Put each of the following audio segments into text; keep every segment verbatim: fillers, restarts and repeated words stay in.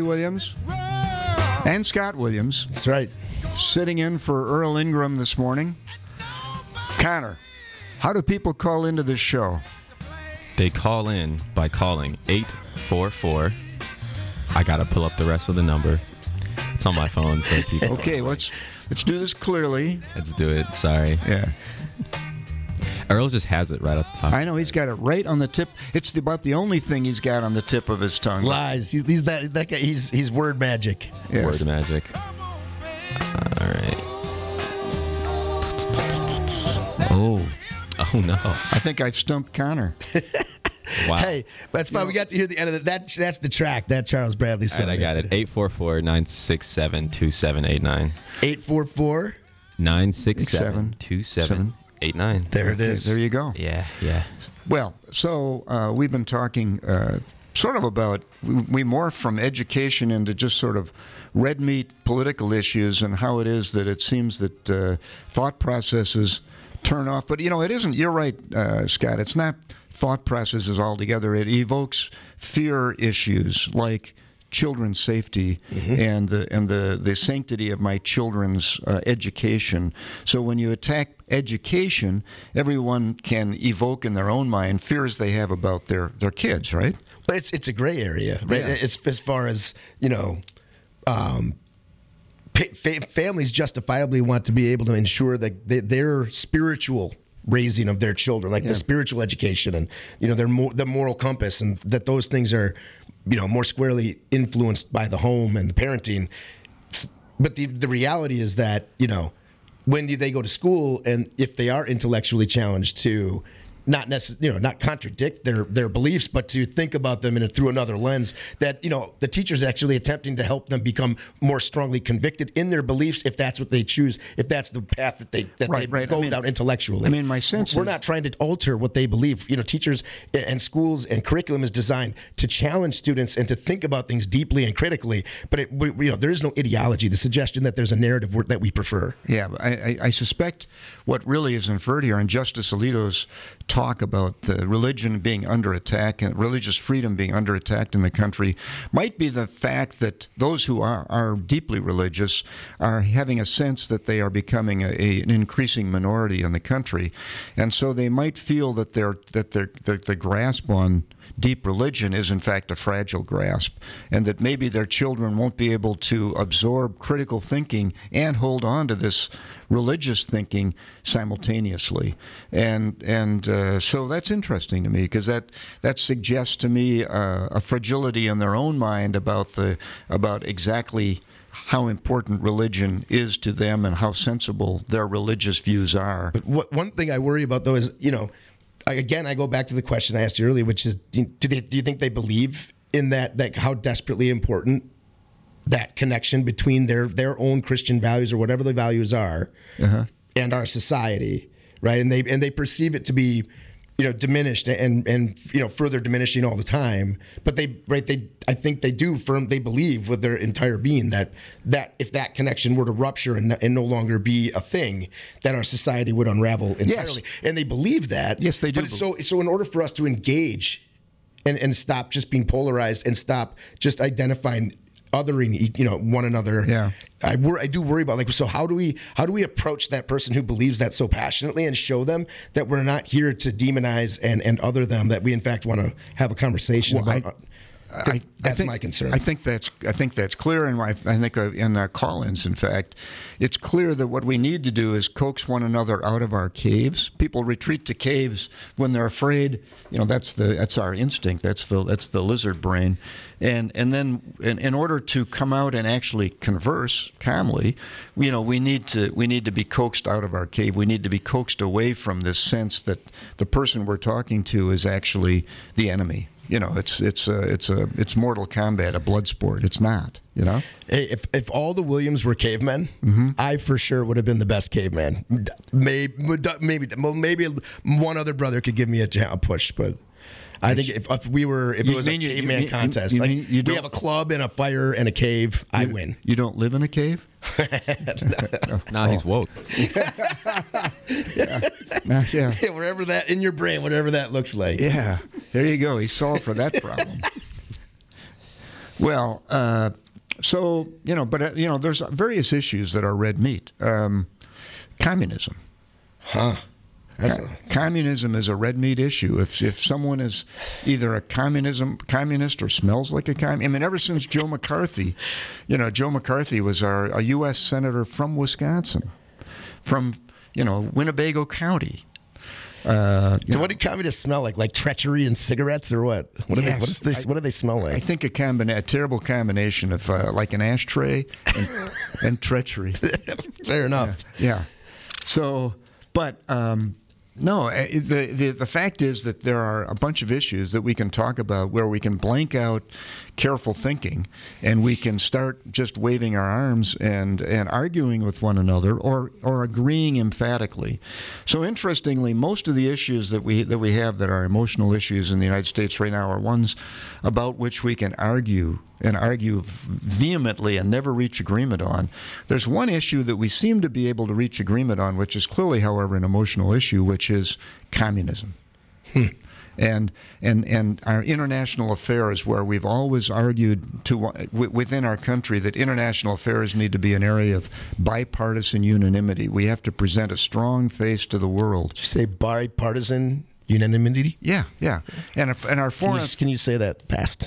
Williams and Scott Williams. That's right. Sitting in for Earl Ingram this morning. Connor, how do people call into this show? They call in by calling eight four four. I got to pull up the rest of the number. It's on my phone, so people... Okay, let's let's do this clearly. Let's do it. Sorry. Yeah. Earl just has it right off the top. I know, he's got it right on the tip. It's about the only thing he's got on the tip of his tongue. Lies. He's, he's that, that guy. He's he's word magic. Yes. Word magic. All right. Oh. Oh, no. I think I've stumped Connor. Wow. Hey, that's fine. We got to hear the end of it. That, that's the track that Charles Bradley All said. right, I got it. eight four four, nine six seven, two seven eight nine. eight four four. nine six seven, two seven eight nine. There it is. There you go. Yeah, yeah. Well, so uh, we've been talking uh, sort of about, we, we morph from education into just sort of red meat political issues and how it is that it seems that uh, thought processes turn off. But, you know, it isn't, you're right, uh, Scott, it's not thought processes altogether. It evokes fear issues like children's safety mm-hmm. and the and the, the sanctity of my children's uh, education. So when you attack education, everyone can evoke in their own mind fears they have about their, their kids, right? Well, it's it's a gray area, right? Yeah. It's as far as, you know, um, fa- families justifiably want to be able to ensure that they, their spiritual raising of their children, like yeah. the spiritual education and, you know, their mo- the moral compass, and that those things are, you know, more squarely influenced by the home and the parenting. But the the reality is that, you know, when do they go to school, and if they are intellectually challenged, to not necessarily, you know, not contradict their, their beliefs, but to think about them in a, through another lens, that, you know, the teacher's actually attempting to help them become more strongly convicted in their beliefs, if that's what they choose, if that's the path that they that right, they right. go I mean, down intellectually. I mean, my sense we're is, not trying to alter what they believe. You know, teachers and schools and curriculum is designed to challenge students and to think about things deeply and critically. But it, we, you know, there is no ideology. The suggestion that there's a narrative that we prefer. Yeah, I, I, I suspect what really is inferred here, and Justice Alito's talk about uh, religion being under attack and religious freedom being under attack in the country, might be the fact that those who are, are deeply religious are having a sense that they are becoming a, a, an increasing minority in the country, and so they might feel that their that their that the grasp on deep religion is in fact a fragile grasp, and that maybe their children won't be able to absorb critical thinking and hold on to this religious thinking simultaneously. And and uh, so that's interesting to me, because that that suggests to me uh, a fragility in their own mind about the about exactly how important religion is to them and how sensible their religious views are. But what, one thing I worry about, though, is, you know, again, I go back to the question I asked you earlier, which is, do they do you think they believe in that, that how desperately important that connection between their, their own Christian values or whatever the values are uh-huh. and our society, right? And they and they perceive it to be, you know, diminished and and you know further diminishing all the time. But they right they I think they do firm they believe with their entire being that that if that connection were to rupture and, and no longer be a thing, that our society would unravel entirely. Yes. And they believe that. Yes, they do. But so so in order for us to engage and and stop just being polarized and stop just identifying othering, you know, one another. Yeah, I wor- I do worry about, like, so how do we how do we approach that person who believes that so passionately and show them that we're not here to demonize and, and other them, that we in fact want to have a conversation well, about. I, I, that's I think, my concern. I think that's I think that's clear, and I, I think in uh, call-ins, in fact, it's clear that what we need to do is coax one another out of our caves. People retreat to caves when they're afraid. You know, that's the that's our instinct. That's the that's the lizard brain, and and then in, in order to come out and actually converse calmly, you know, we need to we need to be coaxed out of our cave. We need to be coaxed away from this sense that the person we're talking to is actually the enemy. You know, it's it's a it's a it's Mortal Kombat, a blood sport. It's not. You know, hey, if if all the Williams were cavemen, mm-hmm. I for sure would have been the best caveman. Maybe maybe maybe one other brother could give me a, a push, but I think if, if we were if it was a caveman contest, you, you like mean you we have a club and a fire and a cave, I you, win. You don't live in a cave? no. Nah, he's woke. yeah. Nah, yeah. yeah, wherever that in your brain, whatever that looks like. Yeah, there you go. He solved for that problem. Well, uh, so, you know, but, uh, you know, there's various issues that are red meat. Um, communism. Huh. That's a, Communism is a red meat issue. If if someone is either a communism communist or smells like a communist, I mean, ever since Joe McCarthy, you know, Joe McCarthy was our a U S senator from Wisconsin, from you know Winnebago County. Uh, so what do communists smell like? Like treachery and cigarettes, or what? What do Yes, they? What, is this, I- what do they smell like? I think a combina- a terrible combination of uh, like an ashtray and, and treachery. Fair enough. Yeah. So, but um, no, uh, the, the the fact is that there are a bunch of issues that we can talk about where we can blank out careful thinking and we can start just waving our arms and, and arguing with one another or, or agreeing emphatically. So interestingly, most of the issues that we that we have that are emotional issues in the United States right now are ones about which we can argue and argue vehemently and never reach agreement on. There's one issue that we seem to be able to reach agreement on, which is clearly, however, an emotional issue, which is communism. Hmm. And and and our international affairs, where we've always argued to w- within our country that international affairs need to be an area of bipartisan unanimity. We have to present a strong face to the world. Did you say bipartisan unanimity? Yeah, yeah. And if, and our Can foreign you, can you say that fast?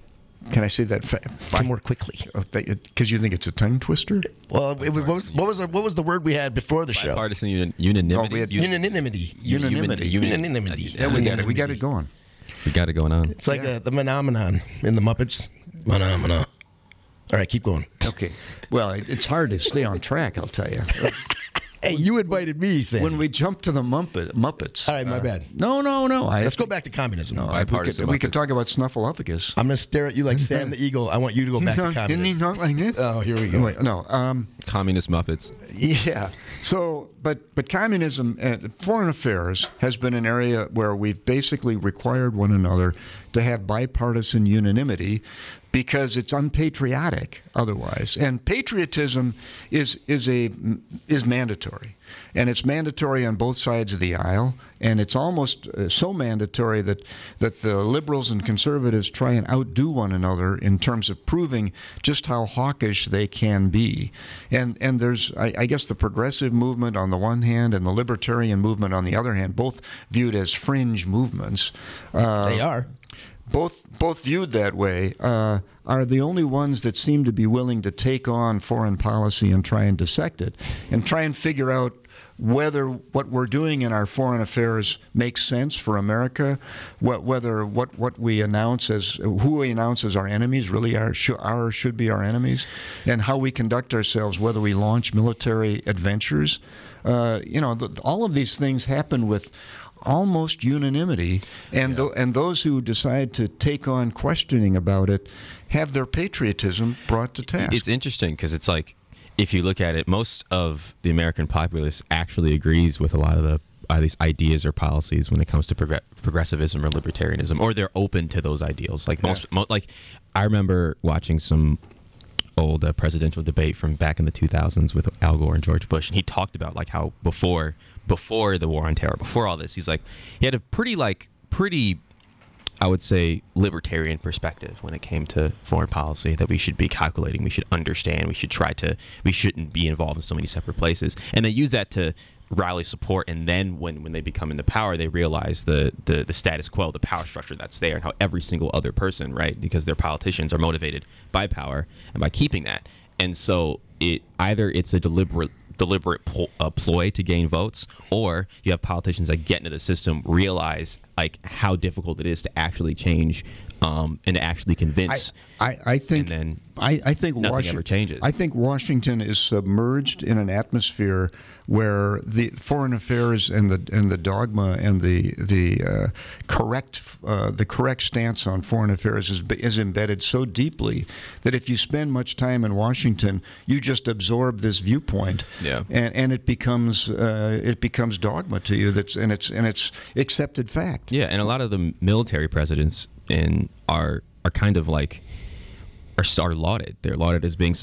can I say that fa- Say more quickly. because you think it's a tongue twister? Well, it, was- what was what was the, what was the word we had before the show? Bipartisan uni- unanimity. Oh, we had Un- Unanimity. Unanimity. Unanimity. Yeah, we got it. We got it going. we got it going on. It's like Yeah. uh, the phenomenon in the Muppets. Phenomena. All right, keep going. Okay. Well, it, it's hard to stay on track, I'll tell you. Hey, you invited me, Sam. When we jump to the Muppet, Muppets. All right, my bad. No, no, no. I, Let's go back to communism. No, I, we, Bipartisan could, we could Muppets. talk about Snuffleupagus. I'm going to stare at you like Sam the Eagle. I want you to go back to Didn't he communism. not like it? Oh, here we go. Wait, no. Um, Communist Muppets. Yeah. So, but but communism, uh, foreign affairs has been an area where we've basically required one another to have bipartisan unanimity because it's unpatriotic otherwise. And patriotism is is a is mandatory, and it's mandatory on both sides of the aisle. And it's almost uh, so mandatory that that the liberals and conservatives try and outdo one another in terms of proving just how hawkish they can be. And and there's I, I guess the progressive movement on the one hand and the libertarian movement on the other hand, both viewed as fringe movements. Uh, They are. both both viewed that way, uh, are the only ones that seem to be willing to take on foreign policy and try and dissect it and try and figure out whether what we're doing in our foreign affairs makes sense for America, what, whether what, what we announce as who we announce as our enemies really are should, are or should be our enemies, and how we conduct ourselves, whether we launch military adventures. Uh, you know, the, all of these things happen with almost unanimity, and th- and those who decide to take on questioning about it have their patriotism brought to task. It's interesting because it's like, if you look at it, most of the American populace actually agrees with a lot of the uh, these ideas or policies when it comes to progr- progressivism or libertarianism, or they're open to those ideals. Like most, mo- like I remember watching some old uh, presidential debate from back in the two thousands with Al Gore and George Bush, and he talked about like how before before the war on terror, before all this, he's like he had a pretty like pretty I would say libertarian perspective when it came to foreign policy, that we should be calculating, we should understand, we should try to, we shouldn't be involved in so many separate places. And they use that to rally support, and then when, when they become into power, they realize the, the, the status quo, the power structure that's there, and how every single other person, right, because their politicians are motivated by power and by keeping that. And so it either it's a deliberate deliberate po- uh, ploy to gain votes, or you have politicians that get into the system, realize like how difficult it is to actually change um, and to actually convince. I, I, I think and then I, I think nothing Washington ever changes. I think Washington is submerged in an atmosphere where the foreign affairs and the and the dogma and the the uh, correct uh, the correct stance on foreign affairs is is embedded so deeply that if you spend much time in Washington, you just absorb this viewpoint, Yeah. and and it becomes uh, it becomes dogma to you. That's and it's and it's accepted fact. Yeah, and a lot of the military presidents in are are kind of like are, are lauded. They're lauded as being some of the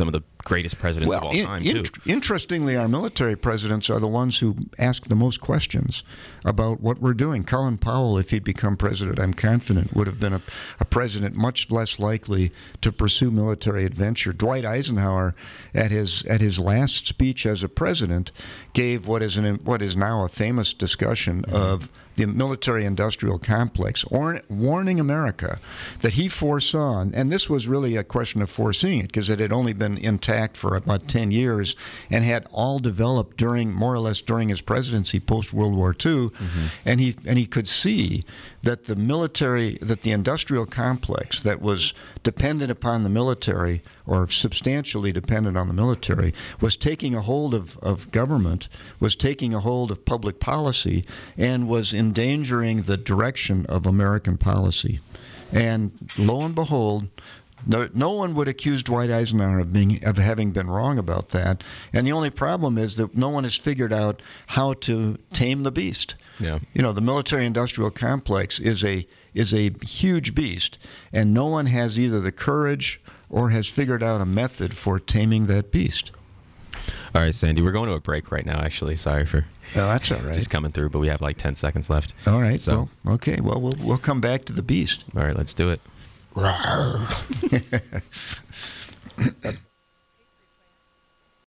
greatest presidents well, of all in, time, in, too. Interestingly, our military presidents are the ones who ask the most questions about what we're doing. Colin Powell, if he'd become president, I'm confident, would have been a, a president much less likely to pursue military adventure. Dwight Eisenhower, at his at his last speech as a president, gave what is an what is now a famous discussion mm-hmm. of the military-industrial complex, or, warning America that he foresaw, and this was really a question of foreseeing it because it had only been intact for about ten years and had all developed during, more or less during his presidency post-World War Two, mm-hmm. and he and he could see that the military, that the industrial complex that was dependent upon the military, or substantially dependent on the military, was taking a hold of, of government, was taking a hold of public policy, and was endangering the direction of American policy. And lo and behold, no, no one would accuse Dwight Eisenhower of being of having been wrong about that. And the only problem is that no one has figured out how to tame the beast. Yeah. You know, the military-industrial complex is a is a huge beast, and no one has either the courage or has figured out a method for taming that beast. All right, Sandy, we're going to a break right now, actually. Sorry for oh, that's all right. just coming through, but we have like ten seconds left. All right. So, well, okay. Well, we'll we'll come back to the beast. All right, let's do it. That's